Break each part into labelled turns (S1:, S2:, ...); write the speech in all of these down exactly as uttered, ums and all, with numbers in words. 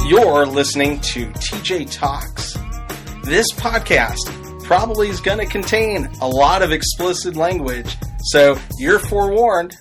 S1: You're listening to T J Talks. This podcast probably is going to contain a lot of explicit language, so you're forewarned.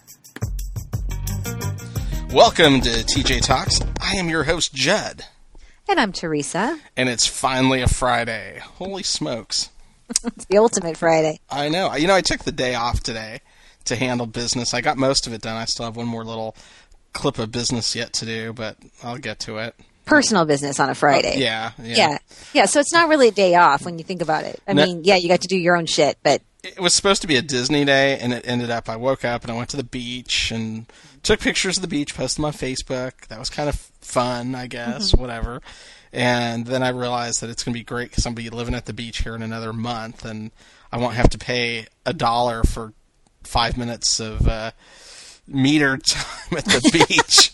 S1: Welcome to T J Talks. I am your host, Judd.
S2: And I'm Teresa.
S1: And it's finally a Friday. Holy smokes.
S2: It's the ultimate Friday.
S1: I know. You know, I took the day off today to handle business. I got most of it done. I still have one more little clip of business yet to do, but I'll get to it.
S2: Personal business on a Friday.
S1: Oh, yeah, yeah.
S2: Yeah. Yeah, so it's not really a day off when you think about it. I
S1: no,
S2: mean, yeah, you got to do your own shit, but...
S1: It was supposed to be a Disney day, and it ended up, I woke up and I went to the beach and took pictures of the beach, posted them on Facebook. That was kind of fun, I guess, mm-hmm. whatever. And then I realized that it's going to be great because I'm going to be living at the beach here in another month, and I won't have to pay a dollar for five minutes of uh, meter time at the beach.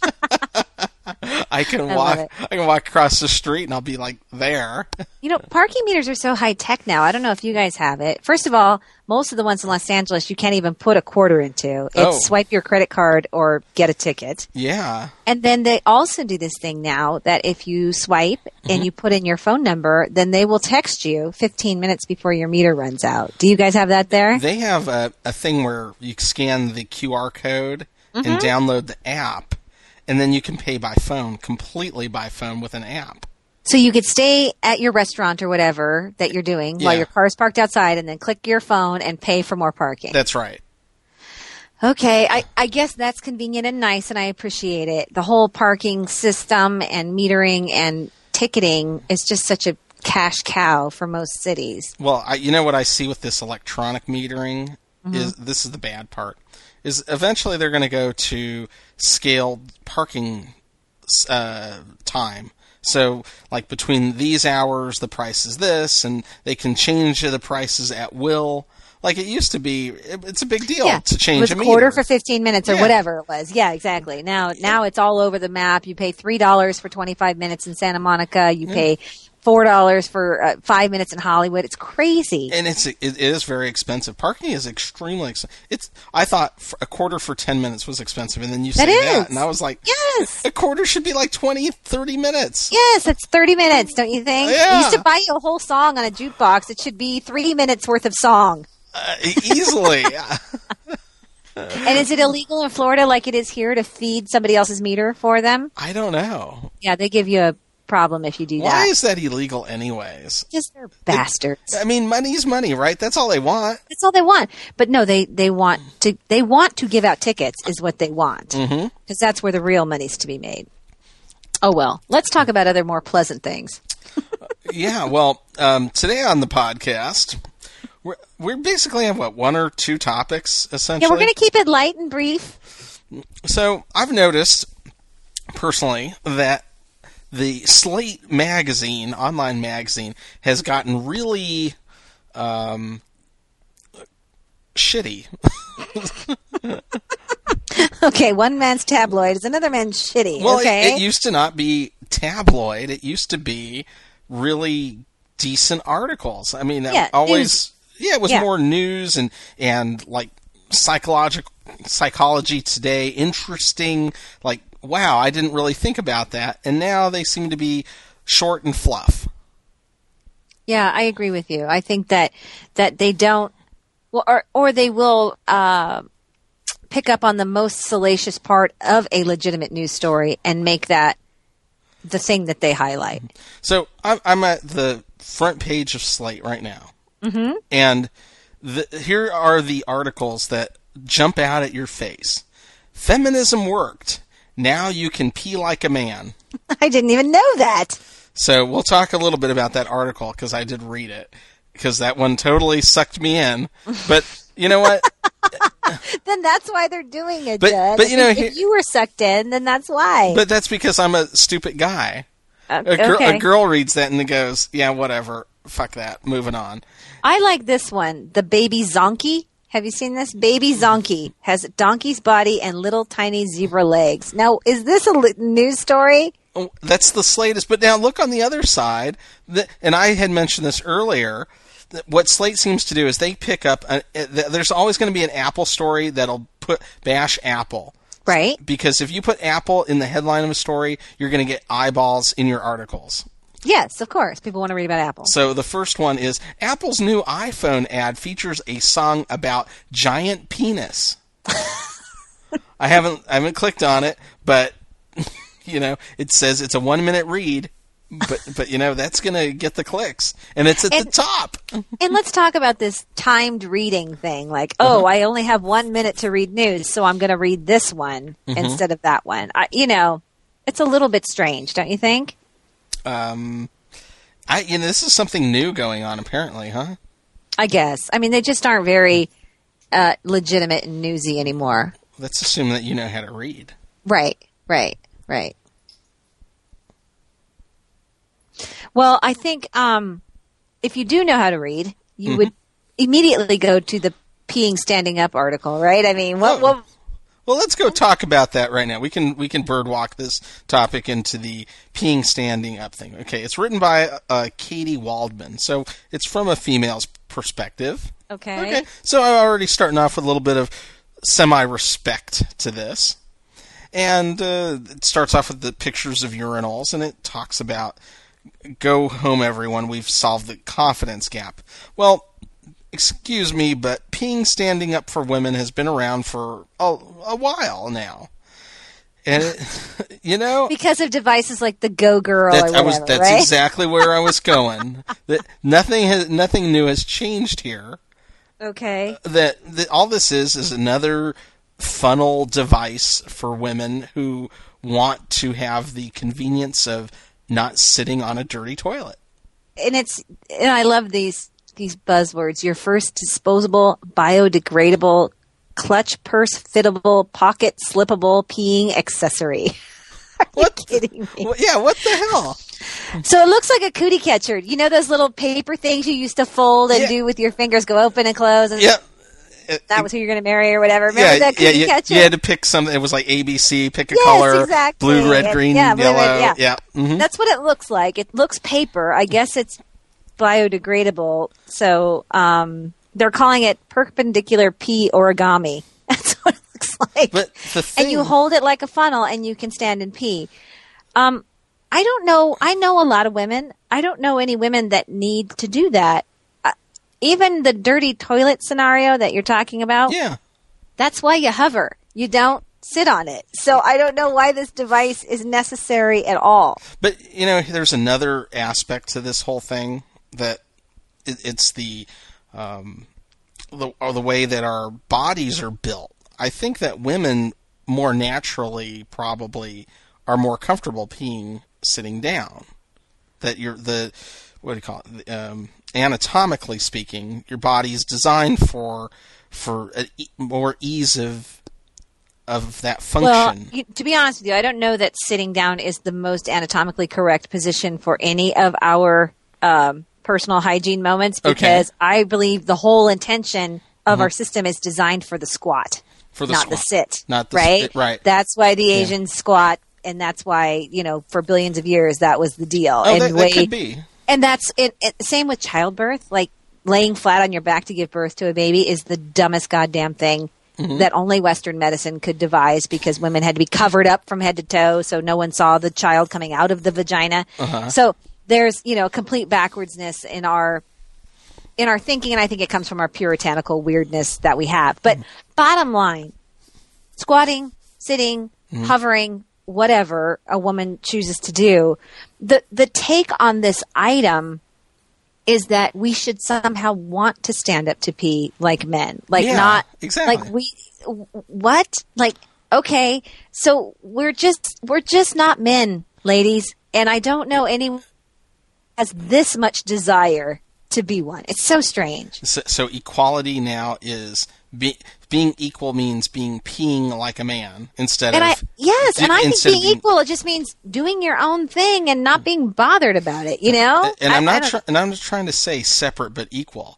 S1: I can
S2: I
S1: walk. I can walk across the street, and I'll be like there.
S2: You know, parking meters are so high tech now. I don't know if you guys have it. First of all, most of the ones in Los Angeles, you can't even put a quarter into. It's
S1: oh.
S2: swipe your credit card or get a ticket.
S1: Yeah.
S2: And then they also do this thing now that if you swipe mm-hmm. and you put in your phone number, then they will text you fifteen minutes before your meter runs out. Do you guys have that there?
S1: They have a, a thing where you scan the Q R code mm-hmm. and download the app. And then you can pay by phone, completely by phone with an app.
S2: So you could stay at your restaurant or whatever that you're doing
S1: yeah.
S2: while your car is parked outside and then click your phone and pay for more parking.
S1: That's right.
S2: Okay, I, I guess that's convenient and nice, and I appreciate it. The whole parking system and metering and ticketing is just such a cash cow for most cities.
S1: Well, I, you know what I see with this electronic metering?
S2: Mm-hmm.
S1: is This is the bad part. Is eventually they're going to go to scaled parking uh, time. So, like, between these hours, the price is this, and they can change the prices at will. Like it used to be, it, it's a big deal
S2: yeah.
S1: to change
S2: it was
S1: a
S2: a quarter
S1: meter.
S2: for fifteen minutes or
S1: yeah.
S2: whatever it was. Yeah, exactly. Now, now it's all over the map. You pay three dollars for twenty-five minutes in Santa Monica. You yeah. pay four dollars for uh, five minutes in Hollywood. It's crazy.
S1: And it's it, it is very expensive. Parking is extremely expensive. It's I thought for a quarter for ten minutes was expensive, and then you say
S2: that,
S1: that, and I was like,
S2: yes,
S1: a quarter should be like twenty, thirty minutes.
S2: Yes, it's thirty minutes, don't you think?
S1: Yeah.
S2: You used to buy you a whole song on a jukebox. It should be three minutes worth of song.
S1: Uh, easily.
S2: And is it illegal in Florida like it is here to feed somebody else's meter for them?
S1: I don't know.
S2: Yeah, they give you a problem if you do
S1: Why
S2: that.
S1: Why is that illegal anyways?
S2: Because they're bastards.
S1: It, I mean, money's money, right? That's all they want.
S2: That's all they want. But no, they, they want to they want to give out tickets is what they want. Because
S1: mm-hmm.
S2: that's where the real money's to be made. Oh, well. Let's talk about other more pleasant things.
S1: Yeah, well, um, today on the podcast... We're, we basically have, what, one or two topics, essentially?
S2: Yeah, we're going to keep it light and brief.
S1: So, I've noticed, personally, that the Slate magazine, online magazine, has gotten really um, shitty.
S2: Okay, one man's tabloid is another man's shitty,
S1: well,
S2: okay?
S1: it, it used to not be tabloid. It used to be really decent articles. I mean,
S2: yeah,
S1: always...
S2: News.
S1: Yeah, it was
S2: yeah.
S1: more news and, and like psychological psychology today, interesting, like, wow, I didn't really think about that. And now they seem to be short and fluff.
S2: Yeah, I agree with you. I think that that they don't, well, or, or they will uh, pick up on the most salacious part of a legitimate news story and make that the thing that they highlight.
S1: So I'm, I'm at the front page of Slate right now.
S2: Mm-hmm.
S1: And the, here are the articles that jump out at your face. Feminism worked. Now you can pee like a man.
S2: I didn't even know that.
S1: So we'll talk a little bit about that article because I did read it. Because that one totally sucked me in. But you know what?
S2: Then that's why they're doing it,
S1: but,
S2: Judd.
S1: But you know,
S2: if, if you were sucked in, then that's why.
S1: But that's because I'm a stupid guy.
S2: Uh,
S1: a, girl,
S2: okay.
S1: a girl reads that and it goes, yeah, whatever. Fuck that. Moving on.
S2: I like this one. The baby zonkey. Have you seen this? Baby zonkey has a donkey's body and little tiny zebra legs. Now, is this a li- news story?
S1: Oh, that's the Slateist. But now look on the other side. The, and I had mentioned this earlier. What Slate seems to do is they pick up. A, there's always going to be an Apple story that'll put bash Apple.
S2: Right.
S1: Because if you put Apple in the headline of a story, you're going to get eyeballs in your articles.
S2: Yes, of course. People want to read about Apple.
S1: So the first one is, Apple's new iPhone ad features a song about giant penis. I haven't I haven't clicked on it, but you know, it says it's a one minute read, but but you know, that's going to get the clicks, and it's at and, the top.
S2: And let's talk about this timed reading thing. Like, oh, uh-huh. I only have one minute to read news, so I'm going to read this one mm-hmm. instead of that one. I, you know, it's a little bit strange, don't you think?
S1: Um, I you know, this is something new going on apparently, huh?
S2: I guess. I mean, they just aren't very uh, legitimate and newsy anymore.
S1: Let's assume that you know how to read.
S2: Right, right, right. Well, I think um, if you do know how to read, you mm-hmm. would immediately go to the peeing standing up article, right? I mean, what?
S1: Oh.
S2: what
S1: Well, let's go talk about that right now. We can we can birdwalk this topic into the peeing standing up thing. Okay, it's written by uh, Katie Waldman, so it's from a female's perspective.
S2: Okay.
S1: Okay, so I'm already starting off with a little bit of semi-respect to this. And uh, it starts off with the pictures of urinals, and it talks about, go home everyone, we've solved the confidence gap. Well, excuse me, but peeing standing up for women has been around for a, a while now. And, it, you know...
S2: Because of devices like the Go Girl
S1: that,
S2: or whatever,
S1: I was, That's
S2: right?
S1: exactly where I was going. that nothing has, nothing new has changed here.
S2: Okay.
S1: That, that all this is is another funnel device for women who want to have the convenience of not sitting on a dirty toilet.
S2: And it's and I love these these buzzwords. Your first disposable, biodegradable, clutch purse fittable, pocket slippable peeing accessory. Are
S1: what
S2: you kidding me?
S1: The, yeah, what the hell?
S2: So it looks like a cootie catcher. You know those little paper things you used to fold and yeah. do with your fingers go open and close? And
S1: yeah.
S2: That was who you're going to marry or whatever. Remember
S1: yeah,
S2: that cookie
S1: yeah,
S2: catcher?
S1: You had to pick something. It was like A B C, pick a
S2: yes,
S1: color,
S2: exactly.
S1: blue, red, green,
S2: yeah, blue,
S1: yellow.
S2: Red, yeah,
S1: yeah. Mm-hmm.
S2: That's what it looks like. It looks paper. I guess it's biodegradable. So um, they're calling it perpendicular pee origami. That's what it looks like.
S1: But the thing...
S2: And you hold it like a funnel and you can stand and pee. Um, I don't know. I know a lot of women. I don't know any women that need to do that. Uh, even the dirty toilet scenario that you're talking about.
S1: Yeah.
S2: That's why you hover. You don't sit on it. So I don't know why this device is necessary at all.
S1: But, you know, there's another aspect to this whole thing that it, it's the, um, the, or the way that our bodies are built. I think that women more naturally probably are more comfortable peeing sitting down. That you're the, what do you call it? Um, anatomically speaking, your body is designed for for a, more ease of of that function.
S2: Well, you, to be honest with you, I don't know that sitting down is the most anatomically correct position for any of our um, personal hygiene moments because okay. I believe the whole intention of mm-hmm. our system is designed for the squat,
S1: for the
S2: not
S1: squat.
S2: the sit.
S1: Not the
S2: right?
S1: sit, right.
S2: That's why the Asians yeah. squat, and that's why, you know, for billions of years that was the deal.
S1: Oh,
S2: and
S1: that,
S2: way,
S1: that could be.
S2: And that's it, it. Same with childbirth. Like laying flat on your back to give birth to a baby is the dumbest goddamn thing mm-hmm. that only Western medicine could devise because women had to be covered up from head to toe so no one saw the child coming out of the vagina. Uh-huh. So there's, you know, complete backwardsness in our in our thinking, and I think it comes from our puritanical weirdness that we have. But mm-hmm. bottom line, squatting, sitting, mm-hmm. hovering, whatever a woman chooses to do, the the take on this item is that we should somehow want to stand up to pee like men. Like
S1: yeah,
S2: not
S1: exactly.
S2: like we what? Like okay, so we're just we're just not men, ladies, and I don't know anyone has this much desire to be one. It's so strange.
S1: So, so equality now is be, being equal means being peeing like a man instead
S2: and
S1: of
S2: I, yes, and I think being,
S1: being
S2: equal it just means doing your own thing and not being bothered about it. You know,
S1: and, and
S2: I,
S1: I'm not try, and I'm just trying to say separate but equal.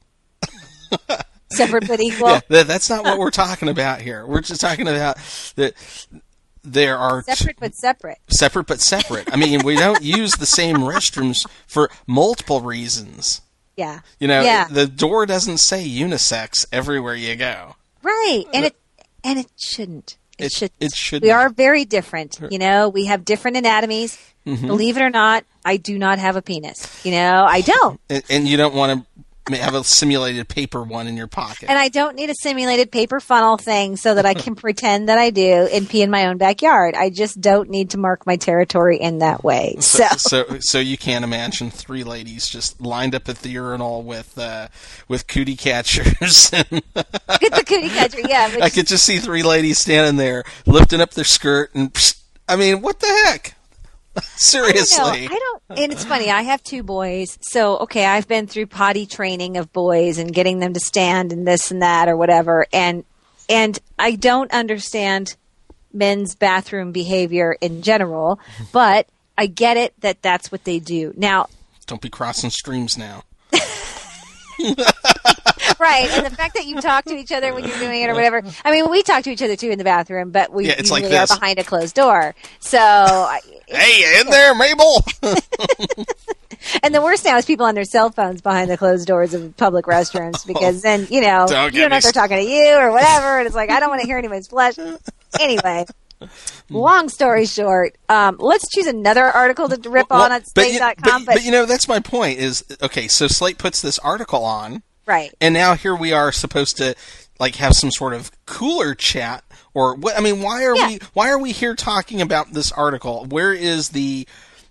S2: Separate but equal.
S1: Yeah, that, that's not what we're talking about here. We're just talking about that. There are
S2: separate but separate.
S1: Separate but separate. I mean, we don't use the same restrooms for multiple reasons.
S2: Yeah.
S1: You know,
S2: yeah.
S1: the door doesn't say unisex everywhere you go.
S2: Right. And it and it shouldn't. It,
S1: It,
S2: should.
S1: it should
S2: We
S1: not.
S2: are very different. You know, we have different anatomies.
S1: Mm-hmm.
S2: Believe it or not, I do not have a penis. You know, I don't.
S1: And, and you don't want to have a simulated paper one in your pocket.
S2: And I don't need a simulated paper funnel thing so that I can pretend that I do and pee in my own backyard. I just don't need to mark my territory in that way. So,
S1: so, so you can't imagine three ladies just lined up at the urinal with uh, with cootie catchers. And
S2: get the cootie catcher, yeah.
S1: I could just see three ladies standing there lifting up their skirt, and psh, I mean, what the heck? Seriously.
S2: I don't know. I don't, and it's funny. I have two boys, so okay. I've been through potty training of boys and getting them to stand and this and that or whatever, and and I don't understand men's bathroom behavior in general, but I get it that that's what they do. Now,
S1: don't be crossing streams now.
S2: Right, and the fact that you talk to each other when you're doing it or whatever. I mean, we talk to each other too in the bathroom, but we
S1: Yeah, it's
S2: usually
S1: like
S2: are
S1: this.
S2: behind a closed door. So, I-
S1: Hey, in there, Mabel.
S2: and the worst now is people on their cell phones behind the closed doors of public restrooms because then you know
S1: Don't
S2: you
S1: get
S2: don't know
S1: me
S2: if they're talking to you or whatever, and it's like I don't want to hear anyone's flesh. Anyway, long story short, um, let's choose another article to rip
S1: Well,
S2: on at
S1: but
S2: slate
S1: you-
S2: dot com.
S1: But, but you know, that's my point. Is okay. So Slate puts this article on.
S2: Right.
S1: And now here we are supposed to like have some sort of cooler chat or what? I mean, why are
S2: Yeah.
S1: we why are we here talking about this article? Where is the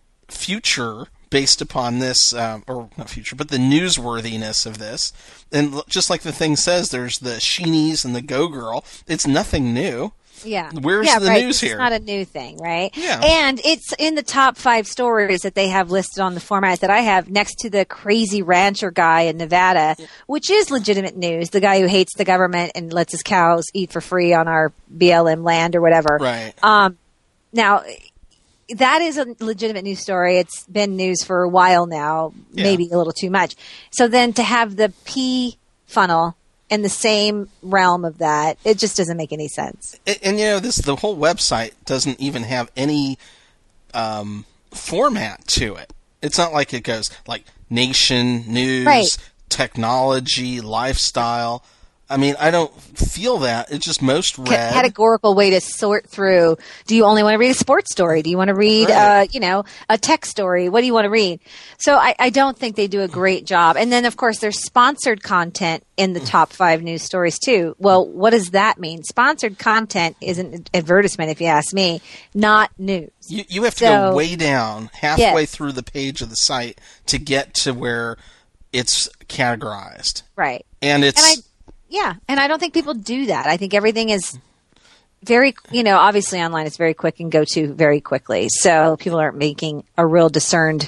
S1: future based upon this, um, or not future, but the newsworthiness of this? And l- just like the thing says, there's the Sheenies and the Go Girl. It's nothing new.
S2: Yeah.
S1: Where's
S2: yeah,
S1: the
S2: right.
S1: news
S2: It's
S1: here?
S2: not a new thing, right?
S1: Yeah.
S2: And it's in the top five stories that they have listed on the format that I have next to the crazy rancher guy in Nevada, which is legitimate news. The guy who hates the government and lets his cows eat for free on our B L M land or whatever.
S1: Right.
S2: Um, now, that is a legitimate news story. It's been news for a while now,
S1: Yeah.
S2: maybe a little too much. So then to have the P funnel in the same realm of that, it just doesn't make any sense.
S1: And, and you know, this the whole website doesn't even have any um, format to it. It's not like it goes like nation, news,
S2: Right.
S1: technology, lifestyle. I mean, I don't feel that. It's just most
S2: ca-
S1: read.
S2: categorical way to sort through. Do you only want to read a sports story? Do you want to read,
S1: Right.
S2: uh, you know, a tech story? What do you want to read? So I, I don't think they do a great job. And then, of course, there's sponsored content in the top five news stories, too. Well, what does that mean? Sponsored content is an advertisement, if you ask me, not news.
S1: You, you have to
S2: So-
S1: go way down, halfway
S2: Yes.
S1: through the page of the site to get to where it's categorized.
S2: Right.
S1: And it's...
S2: And I, yeah, and I don't think people do that. I think everything is very, you know, obviously online it's very quick and go to very quickly. So people aren't making a real discerned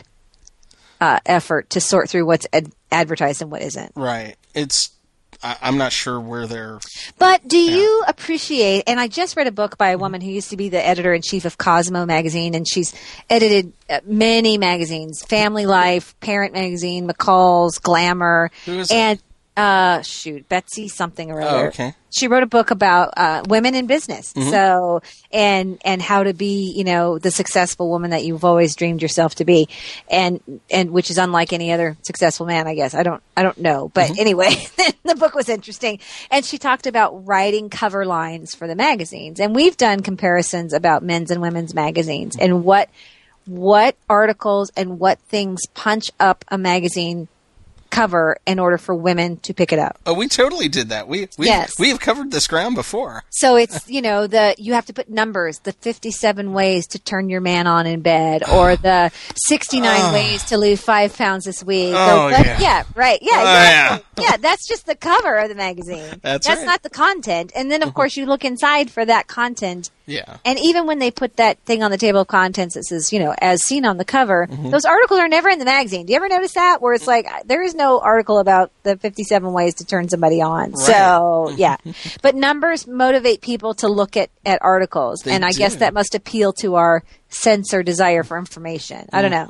S2: uh, effort to sort through what's ad- advertised and what isn't.
S1: Right. It's... I, I'm not sure where they're...
S2: But do you appreciate, and I just read a book by a woman who used to be the editor-in-chief of Cosmo magazine, and she's edited uh, many magazines, Family Life, Parent Magazine, McCall's, Glamour,
S1: Who is it?
S2: and uh, shoot, Betsy something or other.
S1: Oh, okay.
S2: She wrote a book about uh, women in business,
S1: Mm-hmm.
S2: so and and how to be, you know, the successful woman that you've always dreamed yourself to be, and and which is unlike any other successful man, I guess. I don't I don't know, but
S1: Mm-hmm.
S2: anyway, the book was interesting, and she talked about writing cover lines for the magazines, and we've done comparisons about men's and women's magazines and what what articles and what things punch up a magazine cover in order for women to pick it up.
S1: Oh, we totally did that. We we
S2: Yes.
S1: we have covered this ground before.
S2: So it's, you know, the you have to put numbers, the fifty-seven ways to turn your man on in bed, or the sixty-nine ways to lose five pounds this week.
S1: Oh,
S2: The- that-
S1: yeah.
S2: yeah, right. Yeah,
S1: Oh,
S2: exactly. yeah. that's just the cover of the magazine.
S1: That's right.
S2: not the content. And then, of course, you look inside for that content.
S1: Yeah.
S2: And even when they put that thing on the table of contents that says, you know, as seen on the cover,
S1: Mm-hmm.
S2: those articles are never in the magazine. Do you ever notice that? Where it's like, there is no article about the fifty-seven ways to turn somebody on. So, yeah. But numbers motivate people to look at, at articles.
S1: They
S2: and I guess
S1: do.
S2: that must appeal to our sense or desire for information. I don't know.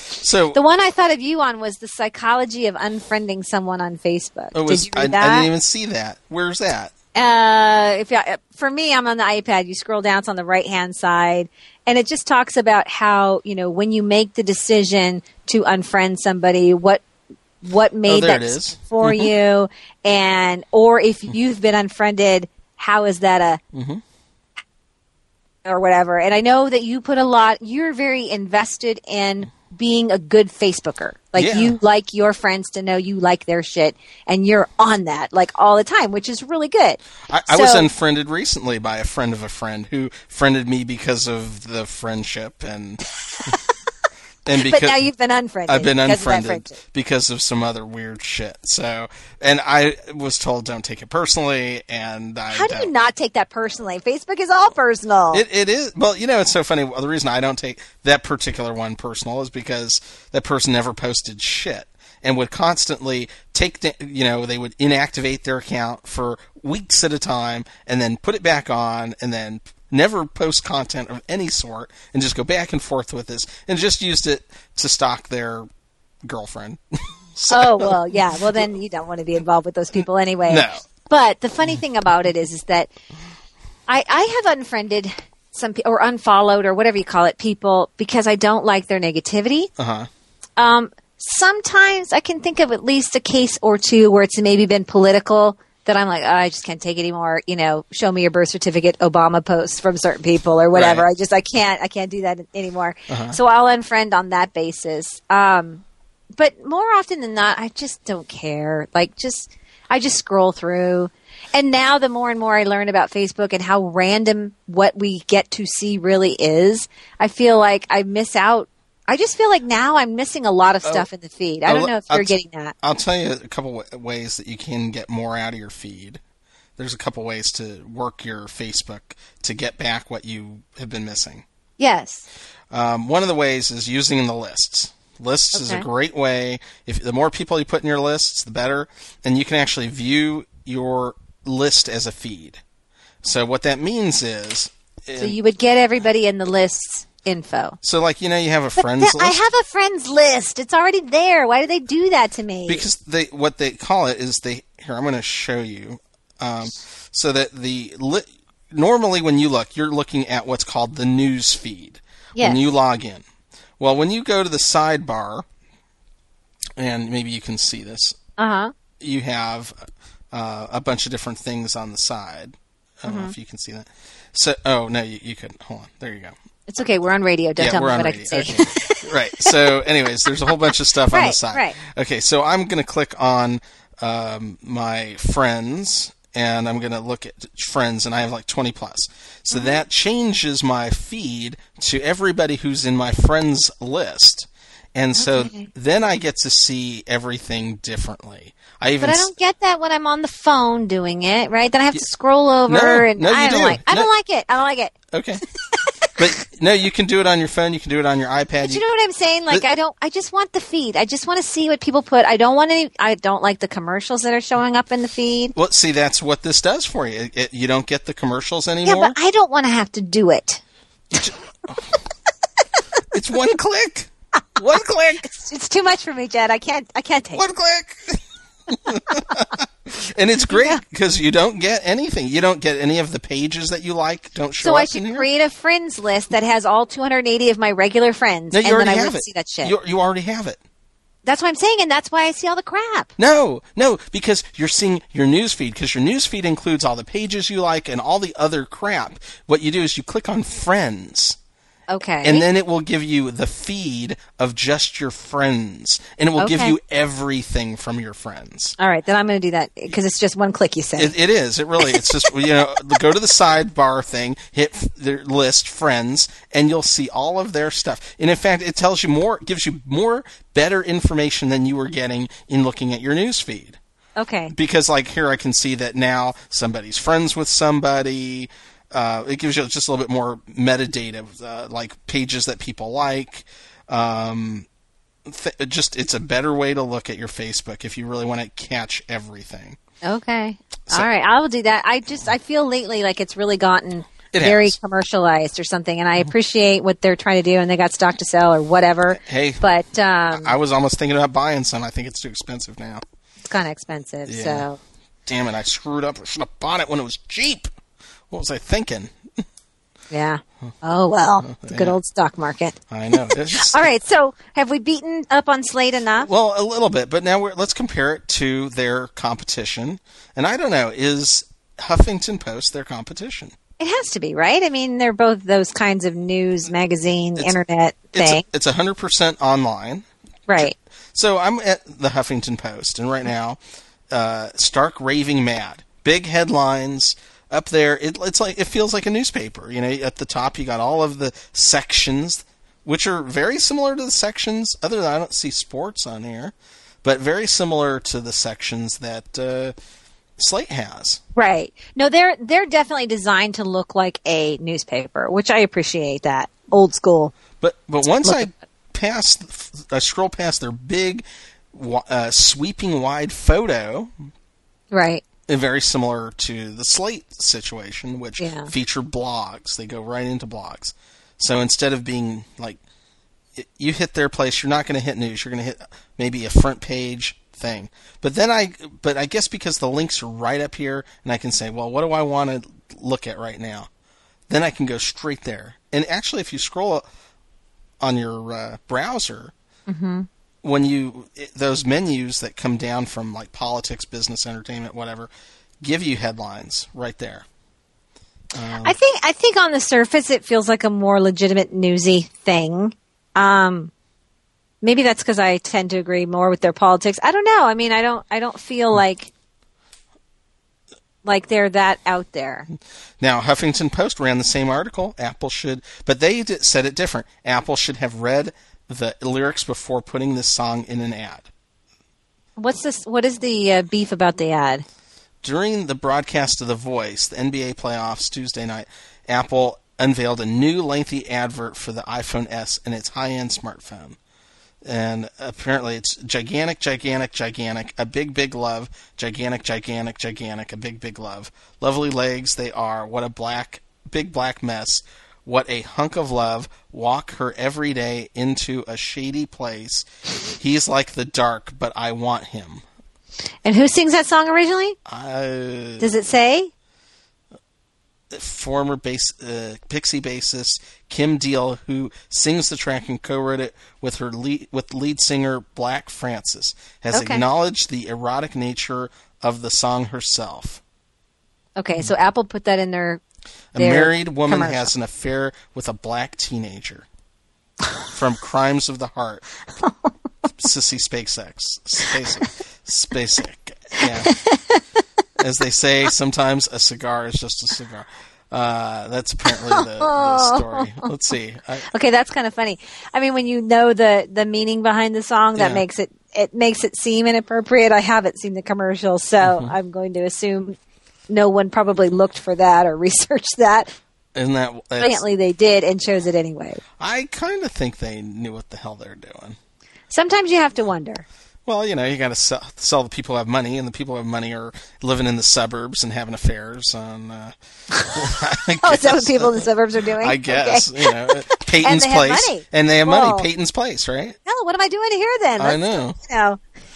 S1: So
S2: The one I thought of you on was the psychology of unfriending someone on Facebook.
S1: it was,
S2: Did you
S1: I,
S2: read
S1: I
S2: that?
S1: didn't even see that. Where's that?
S2: Uh, if you, for me, I'm on the iPad. You scroll down, it's on the right hand side, and it just talks about how, you know, when you make the decision to unfriend somebody, what what made
S1: Oh, there
S2: that
S1: it is.
S2: decision for you, and or if you've been unfriended, how is that a or whatever. And I know that you put a lot, you're very invested in being a good Facebooker. Like
S1: Yeah.
S2: you like your friends to know you like their shit and you're on that like all the time, which is really good.
S1: I, I
S2: So-
S1: was unfriended recently by a friend of a friend who friended me because of the friendship and and because
S2: But now you've been unfriended.
S1: I've been
S2: because of that
S1: unfriended
S2: friendship.
S1: because of some other weird shit. So, and I was told don't take it personally, and I
S2: How do
S1: don't.
S2: you not take that personally? Facebook is all personal.
S1: It, it is. Well, you know, it's so funny. The reason I don't take that particular one personal is because that person never posted shit and would constantly take, the, you know, they would inactivate their account for weeks at a time and then put it back on and then never post content of any sort and just go back and forth with this and just used it to stalk their girlfriend. So-
S2: Oh, well, yeah. Well, then you don't want to be involved with those people anyway.
S1: No.
S2: But the funny thing about it is, is that I, I have unfriended some pe- or unfollowed or whatever you call it people because I don't like their negativity.
S1: Uh-huh.
S2: Um, sometimes I can think of at least a case or two where it's maybe been political that I'm like, oh, I just can't take it anymore. You know, show me your birth certificate, Obama posts from certain people or whatever.
S1: Right.
S2: I just, I can't, I can't do that anymore. So I'll unfriend on that basis. Um, but more often than not, I just don't care. Like, just, I just scroll through. And now the more and more I learn about Facebook and how random what we get to see really is, I feel like I miss out. I just feel like now I'm missing a lot of stuff in the feed. I don't
S1: I'll-
S2: know if
S1: I'll
S2: you're
S1: t-
S2: getting that.
S1: I'll tell you a couple wa- ways that you can get more out of your feed. There's a couple ways to work your Facebook to get back what you have been missing.
S2: Yes.
S1: Um, one of the ways is using the lists. Lists is a
S2: Okay.
S1: great way. If the more people you put in your lists, the better. And you can actually view your list as a feed. So what that means is,
S2: So you would get everybody in the lists info.
S1: so like you know you have a
S2: But
S1: friends
S2: th- I
S1: list.
S2: have a friends list. It's already there. Why do they do that to me?
S1: Because they what they call it is they here I'm going to show you um, so that the li- normally when you look you're looking at what's called the news feed
S2: Yes.
S1: when you log in. Well, when you go to the sidebar, and maybe you can see this,
S2: uh-huh.
S1: you have uh, a bunch of different things on the side. I don't
S2: Mm-hmm.
S1: know if you can see that. So oh no you, you couldn't. Hold on. There you go.
S2: It's okay. We're on radio. Don't
S1: Yeah,
S2: tell
S1: we're
S2: me
S1: on
S2: what
S1: radio.
S2: I can say.
S1: Okay. Right. So, anyways, there's a whole bunch of stuff on the
S2: Right,
S1: side.
S2: right.
S1: Okay. So I'm going to click on um, my friends, and I'm going to look at friends, and I have like twenty plus. So
S2: Mm-hmm.
S1: that changes my feed to everybody who's in my friends list, and so
S2: Okay.
S1: then I get to see everything differently. I even
S2: But I
S1: s-
S2: don't get that when I'm on the phone doing it, right? Then I have to scroll over
S1: No,
S2: and
S1: no, you
S2: I don't
S1: do.
S2: like I
S1: No.
S2: don't like it. I don't like it.
S1: okay. But no, you can do it on your phone. You can do it on your iPad.
S2: But you know what I'm saying? Like
S1: But-
S2: I don't I just want the feed. I just want to see what people put. I don't want any I don't like the commercials that are showing up in the feed.
S1: Well, see, that's what this does for you. It, it, you don't get the commercials
S2: Yeah,
S1: anymore.
S2: but I don't want to have to do it.
S1: It's one click. One click.
S2: It's too much for me, Jed. I can't I can't take it.
S1: One click. And it's great because you don't get anything. You don't get any of the pages that you like. Don't show
S2: So
S1: up
S2: I should
S1: in here.
S2: create a friends list that has all two hundred eighty of my regular friends,
S1: No, you
S2: and then
S1: already
S2: I
S1: have
S2: wouldn't
S1: it.
S2: see that shit.
S1: You, you already have it.
S2: That's what I'm saying, and that's why I see all the crap.
S1: No, no, because you're seeing your news feed, because your news feed includes all the pages you like and all the other crap. What you do is you click on friends.
S2: Okay.
S1: And then it will give you the feed of just your friends. And it will give
S2: Okay.
S1: you everything from your friends.
S2: all right, then I'm going to do that because it's just one click. You said.
S1: It, it is. It really. It's just you know, go to the sidebar thing, hit f- their list friends, and you'll see all of their stuff. And in fact, it tells you more, gives you more, better information than you were getting in looking at your news feed.
S2: Okay.
S1: Because like here, I can see that now somebody's friends with somebody. Uh, it gives you just a little bit more metadata, uh, like pages that people like. Um, th- just it's a better way to look at your Facebook if you really want to catch everything.
S2: Okay.
S1: So-
S2: All right. I will do that. I just I feel lately like it's really gotten
S1: It
S2: very
S1: has.
S2: commercialized or something, and I appreciate what they're trying to do, and they got stock to sell or whatever.
S1: Hey,
S2: But um,
S1: I was almost thinking about buying some. I think it's too expensive now.
S2: it's kind of expensive.
S1: Yeah.
S2: So
S1: Damn it, I screwed up. I should have bought it when it was cheap. What was I thinking?
S2: yeah. Oh well, the good
S1: Yeah.
S2: old stock market.
S1: I know. It's-
S2: All right. So have we beaten up on Slate enough?
S1: Well, a little bit, but now we're, let's compare it to their competition. And I don't know, is Huffington Post their competition?
S2: It has to be, right? I mean, they're both those kinds of news, magazine,
S1: it's,
S2: internet thing.
S1: It's one hundred percent online.
S2: Right.
S1: So I'm at the Huffington Post, and right now, uh, stark raving mad. Big headlines up there. It, it's like it feels like a newspaper. You know, at the top you got all of the sections, which are very similar to the sections. Other than I don't see sports on here, but very similar to the sections that uh, Slate has.
S2: Right. No, they're they're definitely designed to look like a newspaper, which I appreciate that. Old school.
S1: But but once look I pass, I scroll past their big, uh, sweeping wide photo.
S2: Right.
S1: Very similar to the Slate situation, which
S2: yeah.
S1: feature blogs. They go right into blogs. So instead of being like, you hit their place, you're not going to hit news. You're going to hit maybe a front page thing. But then I, but I guess because the links are right up here, and I can say, well, what do I want to look at right now? Then I can go straight there. And actually, if you scroll on your uh, browser,
S2: mm-hmm.
S1: when you those menus that come down from like politics, business, entertainment, whatever, give you headlines right there. Um,
S2: I think I think on the surface it feels like a more legitimate newsy thing. Um, maybe that's because I tend to agree more with their politics. I don't know. I mean, I don't I don't feel like like they're that out there.
S1: Now, Huffington Post ran the same article. Apple should, but they did, said it different. Apple should have read the lyrics before putting this song in an ad.
S2: What's this? What is the uh, beef about the ad?
S1: During the broadcast of The Voice, the N B A playoffs Tuesday night, Apple unveiled a new lengthy advert for the iPhone S and its high-end smartphone. And apparently it's gigantic, gigantic, gigantic, a big, big love, gigantic, gigantic, gigantic, a big, big love. Lovely legs they are, what a black, big black mess. What a hunk of love. Walk her every day into a shady place. He's like the dark, but I want him.
S2: And who sings that song originally?
S1: Uh,
S2: Does it say?
S1: Former bass, uh, Pixie bassist Kim Deal, who sings the track and co-wrote it with her lead, with lead singer Black Francis, has
S2: okay.
S1: acknowledged the erotic nature of the song herself.
S2: Okay, so Apple put that in their
S1: A married woman
S2: commercial.
S1: has an affair with a black teenager. From Crimes of the Heart. Sissy SpaceX. SpaceX. SpaceX. Yeah. As they say, sometimes a cigar is just a cigar. Uh, that's apparently the, the story. Let's see. I,
S2: okay, that's kind of funny. I mean, when you know the, the meaning behind the song, that
S1: yeah.
S2: makes it it makes it seem inappropriate. I haven't seen the commercial, so
S1: mm-hmm.
S2: I'm going to assume no one probably looked for that or researched that.
S1: Isn't that
S2: Apparently they did and chose it anyway.
S1: I kind of think they knew what the hell they're doing.
S2: Sometimes you have to wonder.
S1: Well, you know, you got to sell, sell the people who have money, and the people who have money are living in the suburbs and having affairs. On, uh,
S2: oh, is that what people in the suburbs are doing?
S1: I guess.
S2: Okay.
S1: You know, Peyton's
S2: and
S1: Place.
S2: Money.
S1: And they have
S2: Whoa.
S1: money. Peyton's Place, right?
S2: No, what am I doing here then? Let's,
S1: I know.
S2: You know.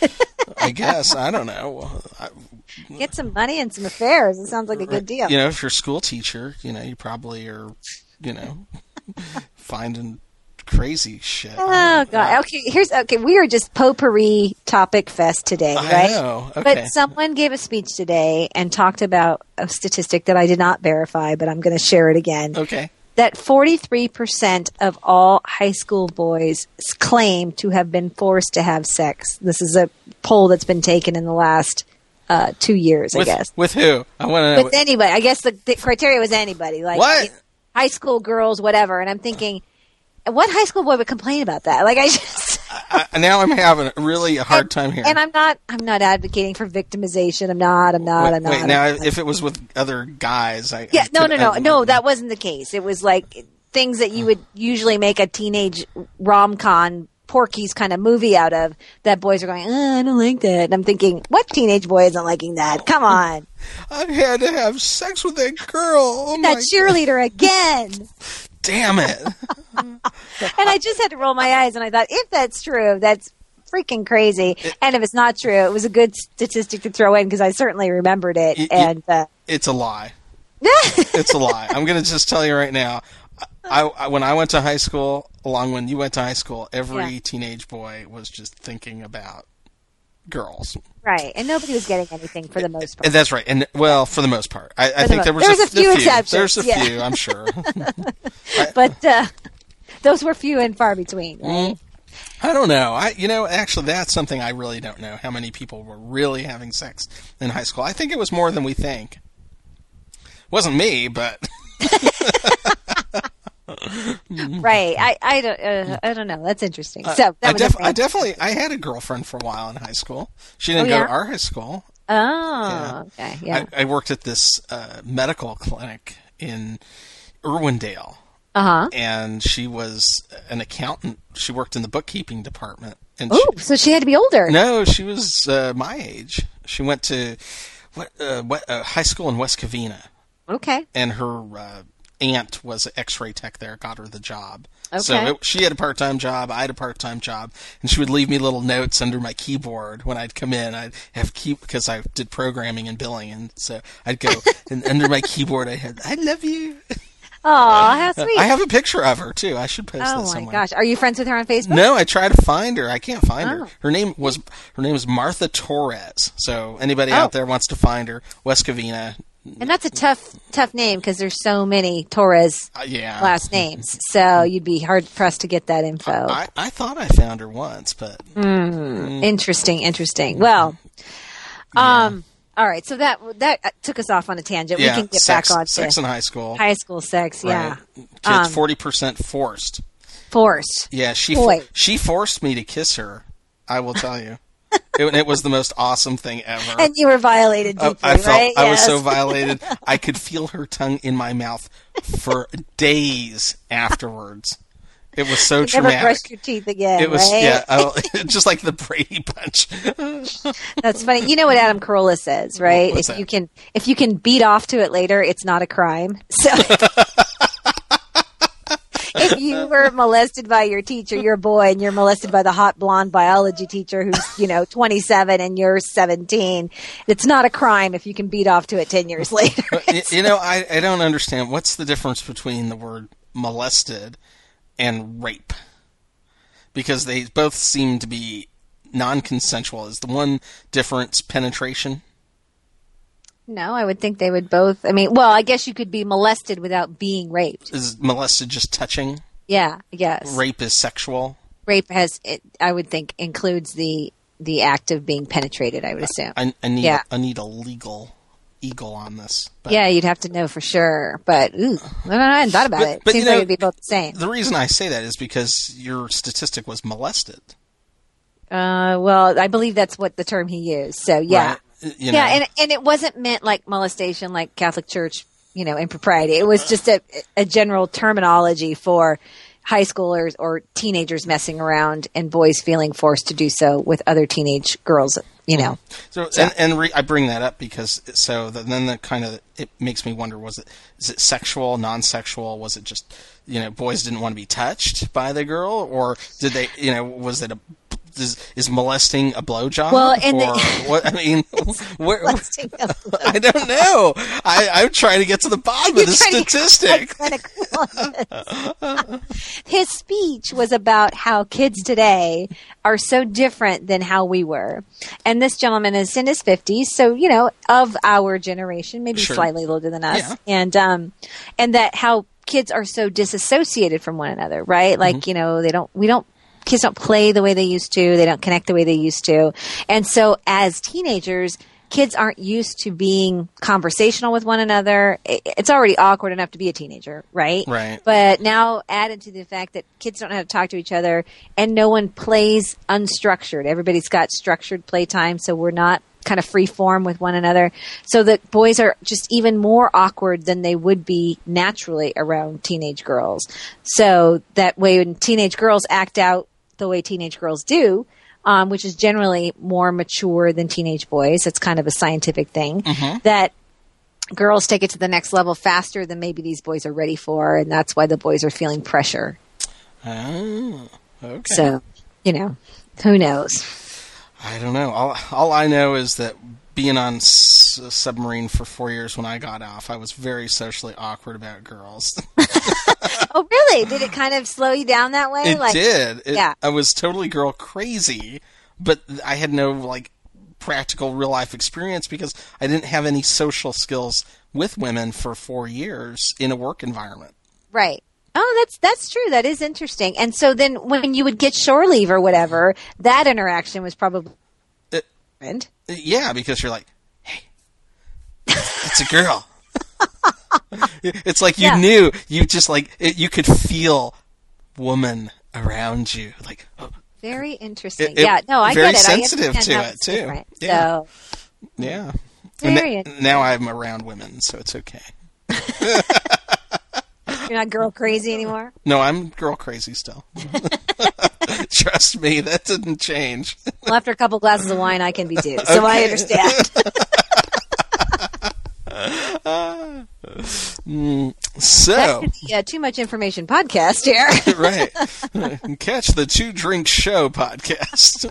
S1: I guess. I don't know. I,
S2: Get some money and some affairs. It sounds like a good deal.
S1: You know, if you're a school teacher, you know, you probably are, you know, finding crazy shit.
S2: Oh God! Okay, here's okay. We are just potpourri topic fest today,
S1: I
S2: right?
S1: know. Okay.
S2: But someone gave a speech today and talked about a statistic that I did not verify, but I'm going to share it again.
S1: Okay.
S2: That forty-three percent of all high school boys claim to have been forced to have sex. This is a poll that's been taken in the last uh, two years,
S1: With,
S2: I guess.
S1: With who? I want to know.
S2: With anybody. I guess the, the criteria was anybody, like
S1: What?
S2: high school girls, whatever. And I'm thinking, what high school boy would complain about that? Like I just
S1: I, now I'm having really a hard
S2: and,
S1: time here.
S2: And I'm not. I'm not advocating for victimization. I'm not. I'm not.
S1: Wait,
S2: I'm not.
S1: wait
S2: I'm
S1: now,
S2: not.
S1: if it was with other guys, I
S2: Yeah.
S1: I
S2: No.
S1: could-
S2: No. No.
S1: I-
S2: No. That wasn't the case. It was like things that you would usually make a teenage rom-com Porky's kind of movie out of. That boys are going, oh, I don't like that. And I'm thinking, what teenage boy isn't liking that? Come on,
S1: I had to have sex with that girl. Oh my
S2: that cheerleader again.
S1: damn it!
S2: And I just had to roll my eyes, and I thought, if that's true, that's freaking crazy.
S1: It,
S2: and if it's not true, it was a good statistic to throw in because I certainly remembered it.
S1: it,
S2: and uh,
S1: it's a lie. It's a lie. I'm going to just tell you right now. I, I when I went to high school, along when you went to high school, every
S2: Yeah.
S1: teenage boy was just thinking about girls.
S2: Right, and nobody was getting anything for the most part.
S1: And that's right. And well, for the most part, I, I think
S2: the
S1: there was,
S2: there was
S1: a,
S2: a few
S1: a
S2: exceptions.
S1: There's a
S2: yeah.
S1: few, I'm sure.
S2: But uh, those were few and far between, right?
S1: I don't know. I, you know, actually, that's something I really don't know. How many people were really having sex in high school? I think it was more than we think. It wasn't me, but
S2: right. I I don't uh, I don't know. That's interesting. So that
S1: I,
S2: was
S1: def-
S2: a
S1: I definitely I had a girlfriend for a while in high school. She didn't
S2: Oh,
S1: go
S2: yeah?
S1: to our high school.
S2: Oh,
S1: Yeah.
S2: okay, yeah.
S1: I, I worked at this uh, medical clinic in Irwindale.
S2: Uh huh.
S1: And she was an accountant. She worked in the bookkeeping department. And
S2: Oh, so she had to be older.
S1: she, no, she was uh, my age. She went to what, uh, what uh, high school in West Covina,
S2: Okay.
S1: and her uh, aunt was an X-ray tech there. Got her the job.
S2: Okay.
S1: So it, she had a part-time job. I had a part-time job, and she would leave me little notes under my keyboard when I'd come in. I'd have key because I did programming and billing, and so I'd go and under my keyboard I had "I love you."
S2: Oh, how sweet.
S1: I have a picture of her too. I should post
S2: oh
S1: that
S2: my
S1: somewhere.
S2: gosh, are you friends with her on Facebook?
S1: No, I tried to find her. I can't find
S2: Oh.
S1: her. Her name was her name is Martha Torres. So anybody
S2: Oh.
S1: out there wants to find her, West Covina.
S2: And that's a tough, tough name because there's so many Torres
S1: Uh, yeah.
S2: last names. So you'd be hard pressed to get that info.
S1: I, I thought I found her once, but
S2: Interesting, interesting. Well, um, all right. So that that took us off on a tangent.
S1: yeah,
S2: we can get
S1: sex,
S2: back on
S1: sex
S2: to
S1: in high school.
S2: high school sex. Yeah,
S1: Right. Kids
S2: Um,
S1: forty percent forced.
S2: forced.
S1: Yeah, she
S2: Boy.
S1: fo- she forced me to kiss her. I will tell you, it, it was the most awesome thing ever.
S2: And you were violated
S1: I,
S2: deeply,
S1: I felt
S2: right?
S1: I was
S2: Yes.
S1: so violated. I could feel her tongue in my mouth for days afterwards. It was so
S2: You never
S1: traumatic.
S2: brushed your teeth again,
S1: It was
S2: right?
S1: yeah, I, just like the Brady Bunch.
S2: That's funny. You know what Adam Carolla says, right?
S1: What's
S2: if
S1: that?
S2: you can, if you can beat off to it later, it's not a crime. So, if you were molested by your teacher, you're a boy, and you're molested by the hot blonde biology teacher who's, you know, twenty-seven and you're seventeen, it's not a crime if you can beat off to it ten years later.
S1: you, you know, I, I don't understand. What's the difference between the word molested and rape? Because they both seem to be non-consensual. Is the one difference penetration?
S2: No, I would think they would both. I mean, well, I guess you could be molested without being raped.
S1: Is molested just touching?
S2: Yeah, I guess.
S1: Rape is sexual?
S2: Rape has, it, I would think, includes the the act of being penetrated. I would assume.
S1: I, I need
S2: Yeah.
S1: I need a legal eagle on this. But
S2: Yeah, you'd have to know for sure. But ooh, I, don't know, I hadn't thought about
S1: But-
S2: it.
S1: but,
S2: Seems
S1: you know,
S2: like it'd be both the same.
S1: The reason I say that is because your statistic was molested.
S2: Uh, well, I believe that's what the term he used. So yeah,
S1: Right? You know,
S2: yeah, and and it wasn't meant like molestation, like Catholic Church, you know, impropriety. It was just a a general terminology for high schoolers or teenagers messing around and boys feeling forced to do so with other teenage girls. You know,
S1: So,
S2: So-
S1: and, and re- I bring that up because it- so the, then the kind of it makes me wonder: was it is it sexual, non-sexual? Was it just you know boys didn't want to be touched by the girl, or did they you know was it a is, is molesting a blowjob?
S2: Well, and
S1: or
S2: the-
S1: what? I mean, where,
S2: molesting a blowjob.
S1: I don't know. I, I'm trying to get to the bottom of the
S2: trying to get
S1: statistic.
S2: His speech was about how kids today are so different than how we were. And this gentleman is in his fifties, so, you know, of our generation, maybe
S1: Sure.
S2: slightly older than us.
S1: Yeah.
S2: And um and that how kids are so disassociated from one another, right? Like,
S1: Mm-hmm.
S2: you know, they don't we don't kids don't play the way they used to, they don't connect the way they used to. And so as teenagers, kids aren't used to being conversational with one another. I- It's already awkward enough to be a teenager, right?
S1: Right.
S2: But now added to the fact that kids don't know how to talk to each other and no one plays unstructured. Everybody's got structured playtime, so we're not kind of free form with one another. So that boys are just even more awkward than they would be naturally around teenage girls. So that way when teenage girls act out the way teenage girls do, um, which is generally more mature than teenage boys. It's kind of a scientific thing that girls take it to the next level faster than maybe these boys are ready for. And that's why the boys are feeling pressure.
S1: Oh, okay.
S2: So, you know, who knows?
S1: I don't know. All, all I know is that being on s- a submarine for four years when I got off, I was very socially awkward about girls.
S2: Oh, really? Did it kind of slow you down that way?
S1: It
S2: like,
S1: did. It,
S2: yeah.
S1: I was totally girl crazy, but I had no like practical real life experience because I didn't have any social skills with women for four years in a work environment.
S2: Right. Oh, that's that's true. That is interesting. And so then when you would get shore leave or whatever, that interaction was probably
S1: it,
S2: different.
S1: Yeah, because you're like, hey, it's a girl. It's like you
S2: yeah.
S1: knew, you just like, it, you could feel woman around you. Like, oh.
S2: Very interesting.
S1: It, it,
S2: yeah, no, I
S1: very
S2: get it.
S1: sensitive
S2: I
S1: to it, too.
S2: Different.
S1: Yeah.
S2: So,
S1: yeah.
S2: Very
S1: and now I'm around women, so it's okay.
S2: You're not girl crazy anymore?
S1: No, I'm girl crazy still. Trust me, that didn't change.
S2: Well, after a couple glasses of wine, I can be too. So
S1: Okay.
S2: I understand.
S1: uh, mm, so,
S2: yeah, too much information podcast here.
S1: Right. Catch the Two Drink Show podcast.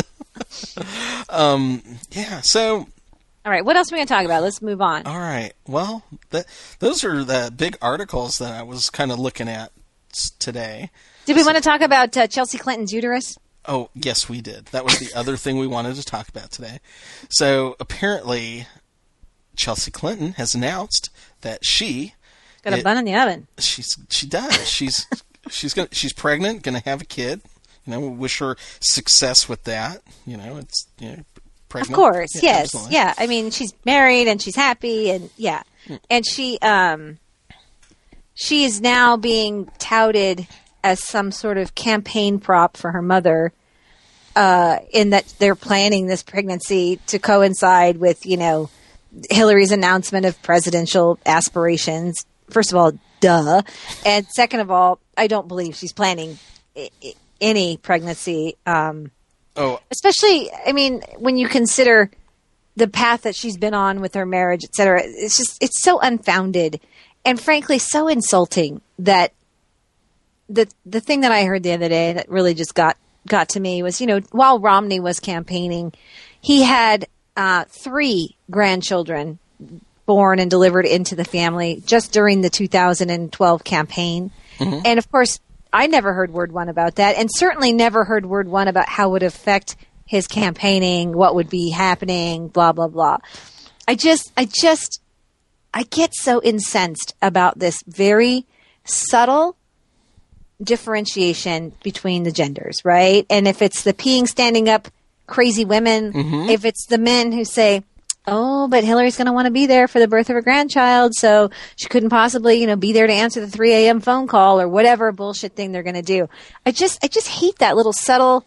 S1: um, yeah, so.
S2: All right, what else are we going to talk about? Let's move on.
S1: All right. Well, that, those are the big articles that I was kind of looking at today.
S2: Did we want to talk about uh, Chelsea Clinton's uterus?
S1: Oh, yes, we did. That was the other thing we wanted to talk about today. So, apparently, Chelsea Clinton has announced that she
S2: got a it, bun in the oven.
S1: She's she does. She's she's going she's pregnant, going to have a kid. You know, we wish her success with that. You know, it's you know, pregnant.
S2: Of course,
S1: yeah,
S2: yes,
S1: absolutely.
S2: yeah. I mean, she's married and she's happy, and yeah, and she um she is now being touted as some sort of campaign prop for her mother. Uh, in that they're planning this pregnancy to coincide with, you know, Hillary's announcement of presidential aspirations. First of all, duh. And second of all, I don't believe she's planning I- I- any pregnancy. Um,
S1: oh,
S2: especially, I mean, when you consider the path that she's been on with her marriage, et cetera, it's just, it's so unfounded and frankly so insulting that the, the thing that I heard the other day that really just got, got to me was, you know, while Romney was campaigning, he had uh, three grandchildren born and delivered into the family just during the two thousand twelve campaign. Mm-hmm. And of course, I never heard word one about that, and certainly never heard word one about how it would affect his campaigning, what would be happening, blah, blah, blah. I just, I just, I get so incensed about this very subtle differentiation between the genders, right? And if it's the peeing, standing up, crazy women, mm-hmm. if it's the men who say, oh, but Hillary's going to want to be there for the birth of her grandchild, so she couldn't possibly, you know, be there to answer the three a.m. phone call or whatever bullshit thing they're going to do. I just, I just hate that little subtle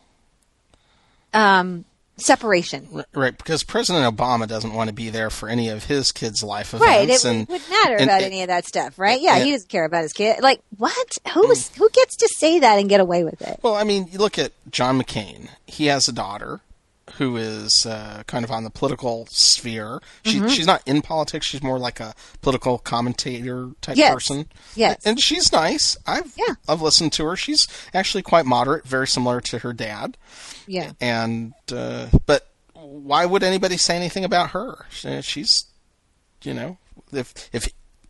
S2: um, separation.
S1: Right, because President Obama doesn't want to be there for any of his kids' life events.
S2: Right, it
S1: and,
S2: wouldn't matter
S1: and,
S2: about
S1: and,
S2: any of that stuff, right? Yeah,
S1: and,
S2: he doesn't care about his kid. Like, what? Who is, who gets to say that and get away with it?
S1: Well, I mean, you look at John McCain. He has a daughter who is uh, kind of on the political sphere. She, mm-hmm. She's not in politics. She's more like a political commentator type
S2: yes.
S1: person.
S2: Yes.
S1: And she's nice. I've
S2: yeah.
S1: I've listened to her. She's actually quite moderate, very similar to her dad.
S2: Yeah.
S1: And uh, but why would anybody say anything about her? She's, you know, if if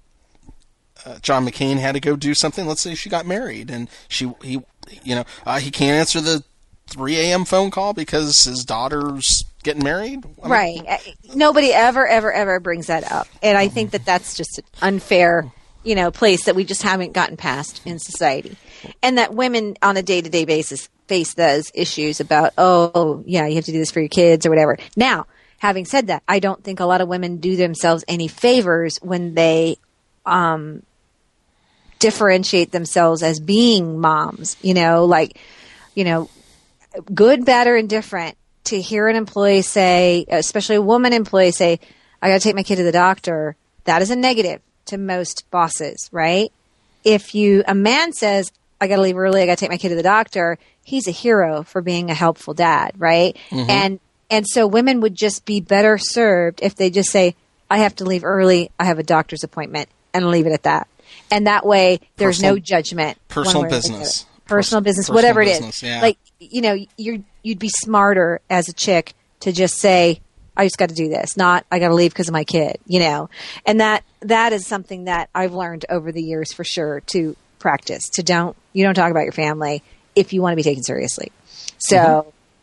S1: uh, John McCain had to go do something, let's say she got married and she he you know uh, he can't answer the three a.m. phone call because his daughter's getting married? I mean,
S2: right. Nobody ever, ever, ever brings that up. And I think that that's just an unfair, you know, place that we just haven't gotten past in society. And that women on a day-to-day basis face those issues about, oh, yeah, you have to do this for your kids or whatever. Now, having said that, I don't think a lot of women do themselves any favors when they um, differentiate themselves as being moms, you know, like, you know, good, bad, or indifferent, to hear an employee say, especially a woman employee say, I got to take my kid to the doctor, that is a negative to most bosses, right? If you, a man says, I got to leave early, I got to take my kid to the doctor, he's a hero for being a helpful dad, right? Mm-hmm. And, and so women would just be better served if they just say, I have to leave early, I have a doctor's appointment, and leave it at that. And that way, there's
S1: personal,
S2: no judgment.
S1: Personal business.
S2: Personal business,
S1: personal
S2: whatever
S1: business,
S2: it is.
S1: Yeah.
S2: Like, you know, you're, you'd be smarter as a chick to just say, I just got to do this, not I got to leave because of my kid, you know. And that that is something that I've learned over the years for sure to practice, to don't, you don't talk about your family if you want to be taken seriously. So, mm-hmm.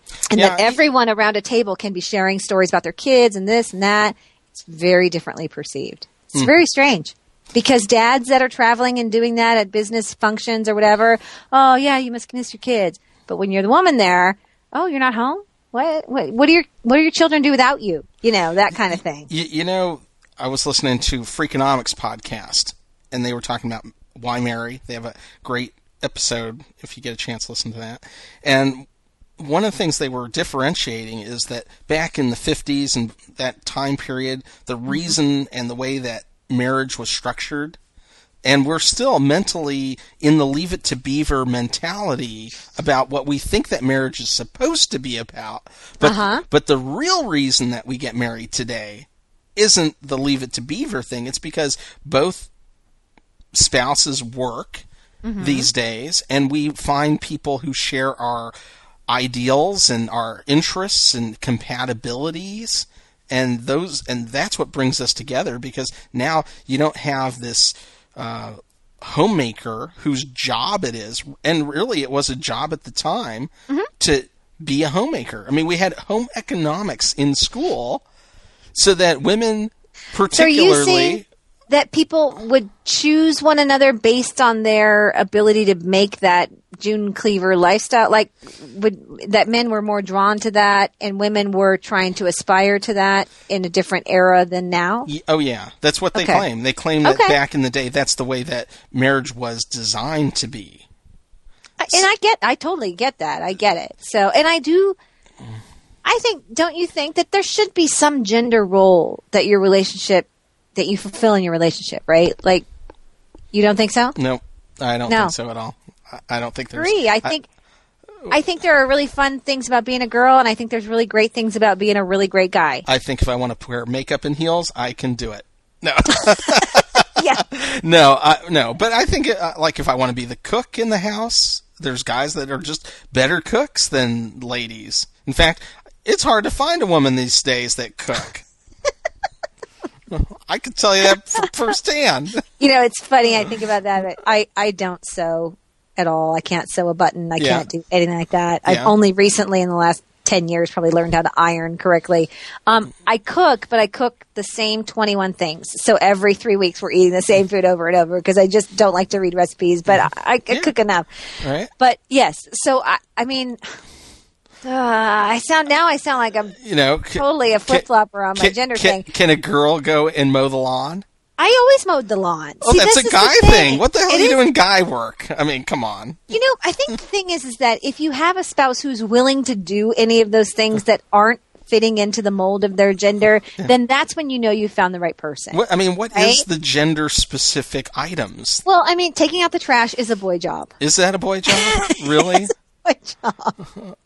S2: And
S1: Yeah,
S2: that everyone around a table can be sharing stories about their kids and this and that. It's very differently perceived. It's
S1: Hmm.
S2: very strange. Because dads that are traveling and doing that at business functions or whatever, oh, yeah, you must miss your kids. But when you're the woman there, oh, you're not home? What, what, what do your, what do your children do without you? You know, that kind of thing.
S1: You, you know, I was listening to Freakonomics podcast, and they were talking about why marry. They have a great episode, if you get a chance to listen to that. And one of the things they were differentiating is that back in the fifties and that time period, the reason and the way that marriage was structured, and we're still mentally in the Leave It to Beaver mentality about what we think that marriage is supposed to be about. But,
S2: Uh-huh.
S1: but the real reason that we get married today isn't the Leave It to Beaver thing. It's because both spouses work these days, and we find people who share our ideals and our interests and compatibilities, and those, and that's what brings us together. Because now you don't have this uh, homemaker whose job it is, and really it was a job at the time to be a homemaker. I mean, we had home economics in school, so that women,
S2: So are
S1: particularly.
S2: you saying that people would choose one another based on their ability to make that June Cleaver lifestyle? Like, would that men were more drawn to that and women were trying to aspire to that in a different era than now?
S1: Y- Oh, yeah. That's what they
S2: Okay.
S1: claim. They claim that
S2: Okay.
S1: back in the day, that's the way that marriage was designed to be.
S2: I- And I get, I totally get that. I get it. So, and I do, I think, don't you think that there should be some gender role that your relationship, that you fulfill in your relationship, right? Like, you don't think so?
S1: No, I don't
S2: No.
S1: think so at all. I- I don't think there's...
S2: Agree. I think, I think there are really fun things about being a girl, and I think there's really great things about being a really great guy.
S1: I think if I want to wear makeup and heels, I can do it. No.
S2: Yeah.
S1: no, I, no. But I think, uh, like, if I want to be the cook in the house, there's guys that are just better cooks than ladies. In fact, it's hard to find a woman these days that cook. I could tell you that f- firsthand.
S2: You know, it's funny. I think about that. But I, I don't sew at all. I can't sew a button. I
S1: Yeah.
S2: can't do anything like that.
S1: Yeah.
S2: I've only recently, in the last ten years, probably learned how to iron correctly. Um, I cook, but I cook the same twenty-one things. So every three weeks, we're eating the same food over and over because I just don't like to read recipes, but I, I
S1: Yeah.
S2: cook enough.
S1: Right?
S2: But yes, so I, I mean, uh, I sound now. I sound like I'm
S1: You know... c-
S2: totally a flip flopper on my
S1: can,
S2: gender
S1: can,
S2: thing.
S1: Can a girl go and mow the lawn?
S2: I always mowed the lawn.
S1: Oh,
S2: See,
S1: that's
S2: this
S1: a
S2: is the
S1: guy
S2: thing.
S1: thing. What the hell
S2: It
S1: are you
S2: is-
S1: doing guy work? I mean, come on.
S2: You know, I think the thing is, is that if you have a spouse who's willing to do any of those things that aren't fitting into the mold of their gender, then that's when you know you found the right person.
S1: What, I mean, what is
S2: Right?
S1: the gender-specific items?
S2: Well, I mean, taking out the trash is a boy job.
S1: Is that a boy job? Really?
S2: Boy job.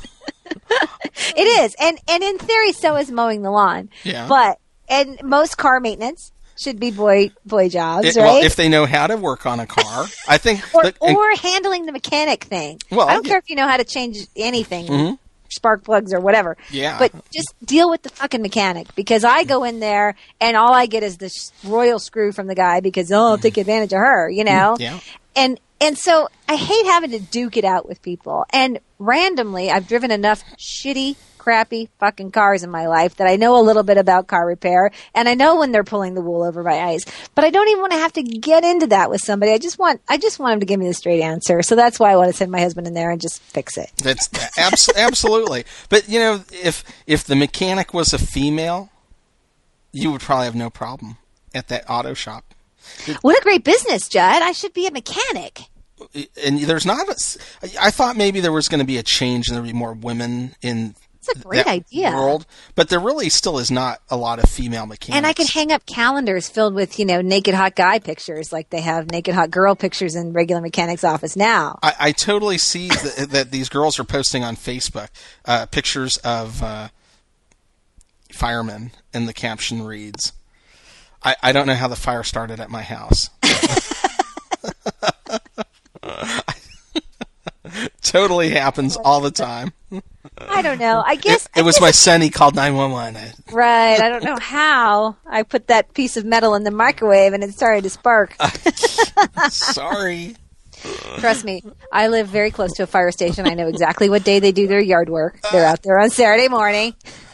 S2: It is, and and in theory, so is mowing the lawn.
S1: Yeah.
S2: But and most car maintenance should be boy boy jobs,
S1: It-
S2: right?
S1: Well, if they know how to work on a car, I think.
S2: or
S1: that- and-
S2: or handling the mechanic thing.
S1: Well,
S2: I don't
S1: yeah.
S2: care if you know how to change anything, spark plugs or whatever.
S1: Yeah.
S2: But just deal with the fucking mechanic, because I go in there and all I get is this royal screw from the guy because oh, I'll take advantage of her, you know.
S1: Yeah.
S2: And and so I hate having to duke it out with people. And randomly, I've driven enough shitty, crappy fucking cars in my life that I know a little bit about car repair, and I know when they're pulling the wool over my eyes. But I don't even want to have to get into that with somebody. I just want I just want him to give me the straight answer. So that's why I want to send my husband in there and just fix it.
S1: That's abs- absolutely. But you know, if if the mechanic was a female, you would probably have no problem at that auto shop.
S2: What a great business, Judd. I should be a mechanic.
S1: And there's not. A, I thought maybe there was going to be a change and there'd be more women in
S2: It's a great
S1: that
S2: idea.
S1: world, but there really still is not a lot of female mechanics.
S2: And I could hang up calendars filled with, you know, naked hot guy pictures like they have naked hot girl pictures in regular mechanics office now.
S1: I, I totally see that, that these girls are posting on Facebook uh, pictures of uh, firemen, and the caption reads, I, I don't know how the fire started at my house. Totally happens all the time.
S2: I don't know. I
S1: It,
S2: guess
S1: it was my son. He called nine one one.
S2: right. I don't know how I put that piece of metal in the microwave and it started to spark.
S1: Sorry.
S2: Trust me, I live very close to a fire station. I know exactly what day they do their yard work. They're out there on Saturday morning.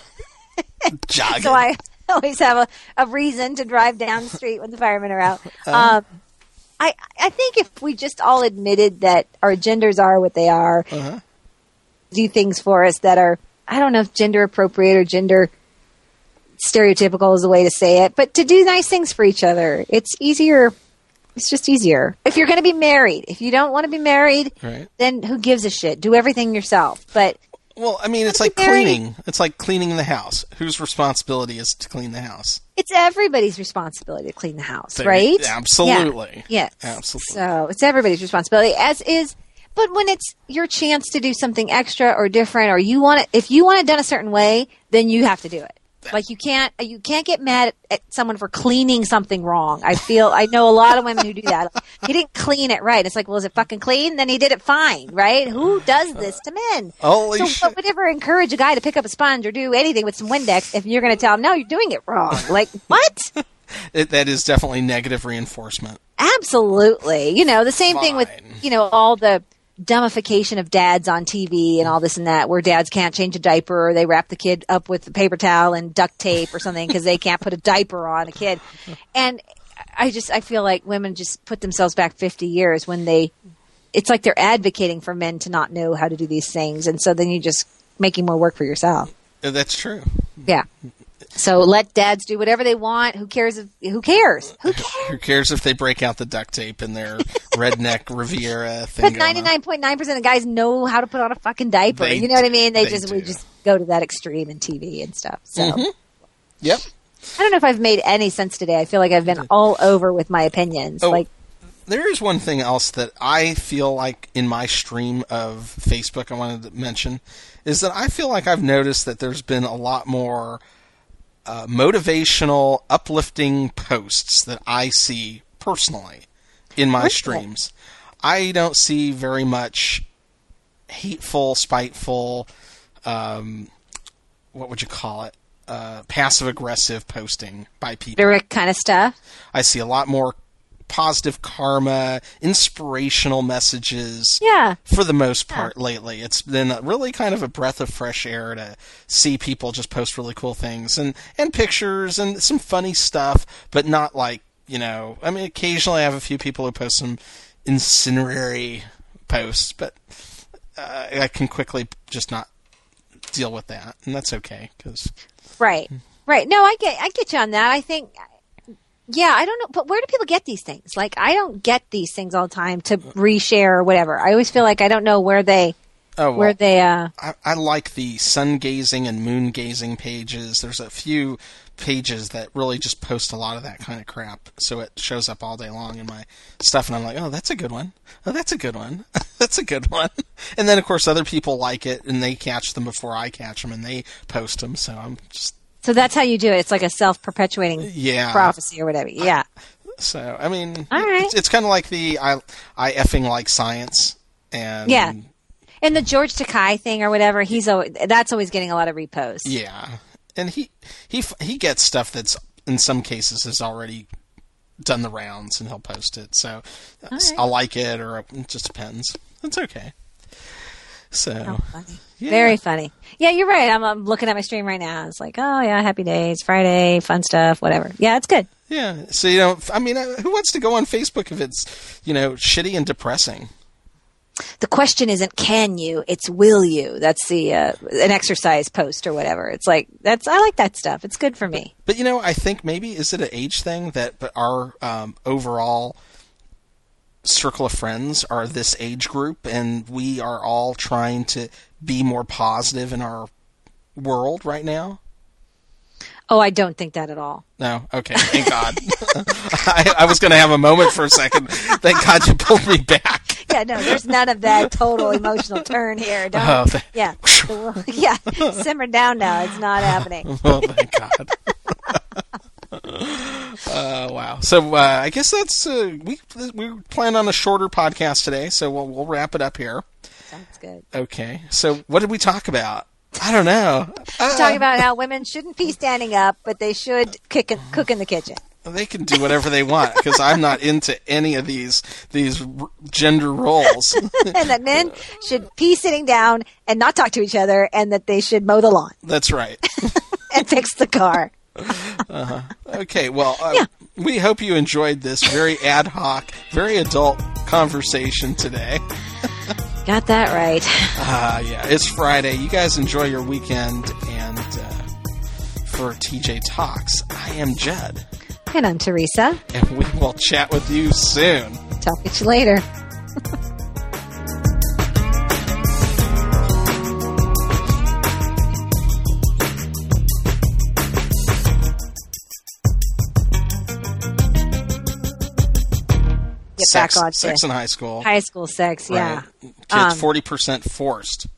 S1: Jogging.
S2: So I always have a, a reason to drive down the street when the firemen are out.
S1: Uh,
S2: Um, I, I think if we just all admitted that our genders are what they are,
S1: uh-huh.
S2: do things for us that are, I don't know if gender appropriate or gender stereotypical is the way to say it, but to do nice things for each other. It's easier. It's just easier. If you're going to be married, if you don't want to be married,
S1: Right.
S2: then who gives a shit? Do everything yourself. But
S1: Well, I mean, it's like cleaning. It's like cleaning the house. Whose responsibility is to clean the house?
S2: it's everybody's responsibility to clean the house,
S1: There-
S2: right?
S1: Absolutely.
S2: Yeah. Yes.
S1: Absolutely.
S2: So it's everybody's responsibility, as is. But when it's your chance to do something extra or different, or you want it, if you want it done a certain way, then you have to do it. Like you can't, you can't get mad at, at someone for cleaning something wrong. I feel, I know a lot of women who do that. Like, he didn't clean it right. It's like, well, is it fucking clean? Then he did it fine, right? Who does this to men?
S1: Holy
S2: so
S1: shit.
S2: what would ever encourage a guy to pick up a sponge or do anything with some Windex if you're going to tell him, no, you're doing it wrong? Like, what?
S1: It, that is definitely negative reinforcement.
S2: Absolutely. You know, the same thing with,
S1: Fine.
S2: you know, all the dumbification of dads on T V and all this and that, where dads can't change a diaper, or they wrap the kid up with a paper towel and duct tape or something because they can't put a diaper on a kid. And I just, I feel like women just put themselves back fifty years when they, it's like they're advocating for men to not know how to do these things. And so then you just making more work for yourself.
S1: Uh, That's true.
S2: Yeah. So let dads do whatever they want. Who cares? If, who cares? Who cares?
S1: Who cares if they break out the duct tape in their redneck Riviera thing?
S2: But ninety-nine point nine percent of guys know how to put on a fucking diaper.
S1: They-
S2: you know what I mean? They,
S1: they
S2: just we
S1: do.
S2: just go to that extreme in T V and stuff. So
S1: Mhm. Yep.
S2: I don't know if I've made any sense today. I feel like I've been all over with my opinions.
S1: Oh,
S2: Like,
S1: there is one thing else that I feel like in my stream of Facebook I wanted to mention is that I feel like I've noticed that there's been a lot more uh, motivational, uplifting posts that I see personally in my
S2: Really?
S1: streams. I don't see very much hateful, spiteful, um, what would you call it? Uh, passive-aggressive posting by people.
S2: direct kind of stuff.
S1: I see a lot more positive karma, inspirational messages.
S2: Yeah.
S1: For the most part lately. It's been a- really kind of a breath of fresh air to see people just post really cool things and, and pictures and some funny stuff, but not like, you know, I mean, occasionally I have a few people who post some incendiary posts, but uh, I can quickly just not deal with that, and that's okay, because...
S2: Right. Right. No, I get I get you on that. I think yeah, I don't know, but where do people get these things? Like, I don't get these things all the time to reshare or whatever. I always feel like I don't know where they
S1: Oh, well,
S2: where they uh
S1: I, I like the sun gazing and moon gazing pages. There's a few pages that really just post a lot of that kind of crap, so it shows up all day long in my stuff, and I'm like, oh, that's a good one. Oh, that's a good one. That's a good one. And then, of course, other people like it, and they catch them before I catch them, and they post them, so I'm just...
S2: so that's how you do it. It's like a self-perpetuating
S1: Yeah.
S2: prophecy or whatever. Yeah.
S1: So, I mean,
S2: All right.
S1: it's, it's kind of like the I, I effing like science, and...
S2: Yeah. And the George Takei thing or whatever, he's always, that's always getting a lot of reposts.
S1: Yeah, and he he he gets stuff that's in some cases has already done the rounds, and he'll post it. So
S2: right.
S1: I like it, or it just depends. It's okay. So
S2: Oh, funny.
S1: yeah.
S2: Very funny. Yeah, you're right. I'm, I'm looking at my stream right now. It's like, oh yeah, happy days, Friday, fun stuff, whatever. Yeah, it's good.
S1: Yeah. So you know, I mean, uh, who wants to go on Facebook if it's, you know, shitty and depressing?
S2: The question isn't can you, it's will you. That's the uh, an exercise post or whatever. It's like that's I like that stuff. It's good for me.
S1: But you know, I think maybe is it an age thing that but our um, overall circle of friends are this age group, and we are all trying to be more positive in our world right now.
S2: Oh, I don't think that at all.
S1: No, okay, thank God. I, I was going to have a moment for a second. Thank God you pulled me back.
S2: Yeah, no, there's none of that total emotional turn here. Don't,
S1: Oh, th-
S2: yeah, The- yeah, simmer down now. It's not happening.
S1: Oh, thank God. uh, wow. So uh, I guess that's uh, we we planned on a shorter podcast today, so we'll we'll wrap it up here.
S2: Sounds good.
S1: Okay. So what did we talk about? I don't know. Uh,
S2: Talking about how women shouldn't be standing up, but they should kick in, cook in the kitchen.
S1: They can do whatever they want because I'm not into any of these these r- gender roles.
S2: And that men should pee sitting down and not talk to each other, and that they should mow the lawn.
S1: That's right.
S2: And fix the car.
S1: Uh-huh. Okay, well, uh,
S2: yeah.
S1: we hope you enjoyed this very ad hoc, very adult conversation today.
S2: Got that right.
S1: Uh, yeah, it's Friday. You guys enjoy your weekend, and uh, for T J Talks, I am Judd.
S2: And I'm Teresa.
S1: And we will chat with you soon.
S2: Talk to you later. Get
S1: sex,
S2: back on
S1: sex
S2: to
S1: in high school.
S2: High school sex, yeah.
S1: Right. Kids
S2: Um,
S1: forty percent forced.